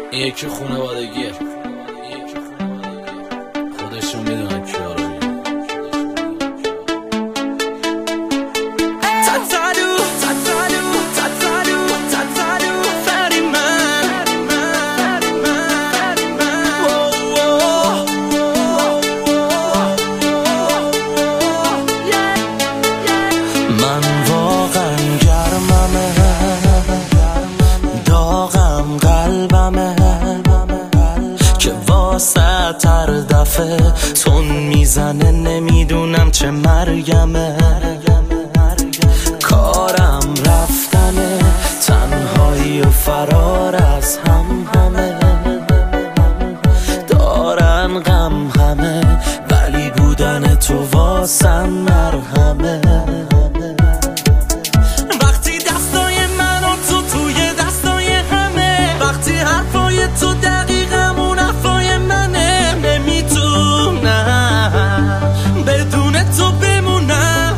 این یکی خانوادگیه، خودشون میدونن کیا رو میگن. من واقعا گرممه، داغم قلبمه که واسه تر دفعه تون میزنه، نمیدونم چه مرگمه. کارم رفتنه، تنهایی و فرار از همه دارن غم همه، ولی بودن تو واسم مرهمه. وقتی دستای من و تو توی دستای همه، وقتی حرفای تو دقیقمون حرفای منه، نمیتونم بدون تو بمونم.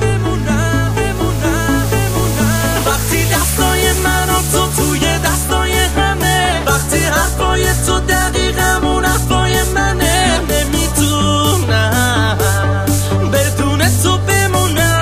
وقتی دستای من و تو توی دستای همه، وقتی حرفای تو دقیقمون حرفای منه، نمیتونم بدون تو بمونم.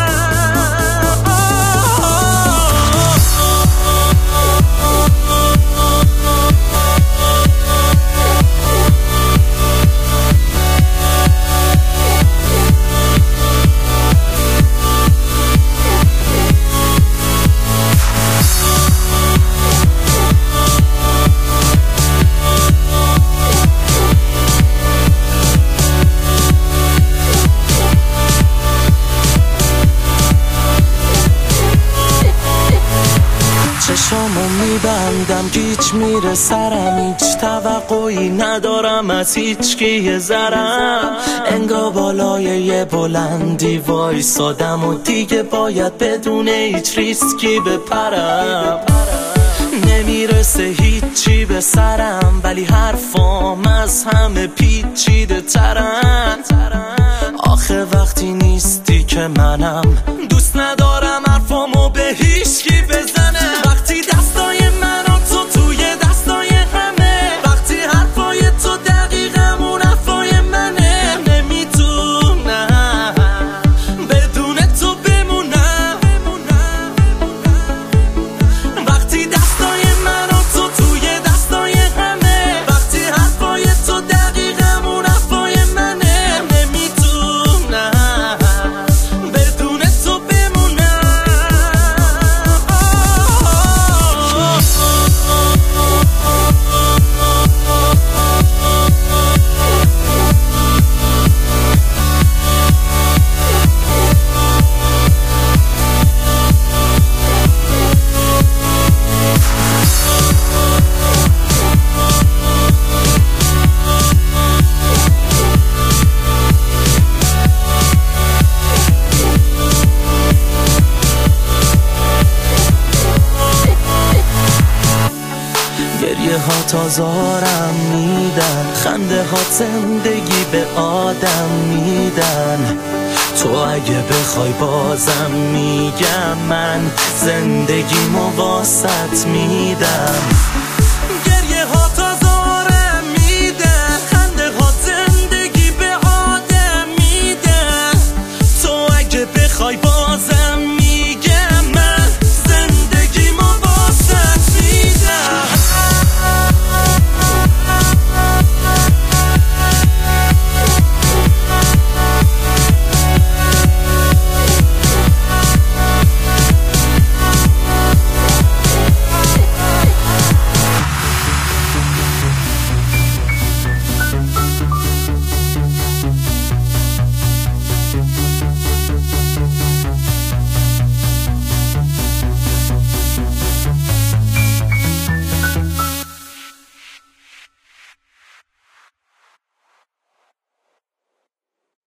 چشامو میبندم گیج میره سرم، هیچ توقعی ندارم از هیچ کی یه ذرم. انگار بالای یه بلندی وایسادم و دیگه باید بدون هیچ ریسکی بپرم. نمیرسه هیچی به سرم، ولی حرفام از همه پیچیده ترن. آخه وقتی نیستی که منم دوست ندارم حرفامو به هیچکی بزنه. وقتی دستای من و تو توی دستای همه، وقتی حرفای تو دقیقمون حرفای منه، نمیتونم بدون تو بمونم. وقتی دستای من و تو توی دستای همه، وقتی حرفای تو دقیقمون حرفای منه، نمیتونم بدون تو بمونم. گریه ها تازارم میدن، خنده ها زندگی به آدم میدن. تو اگه بخوای بازم میگم من زندگی واسط میدم.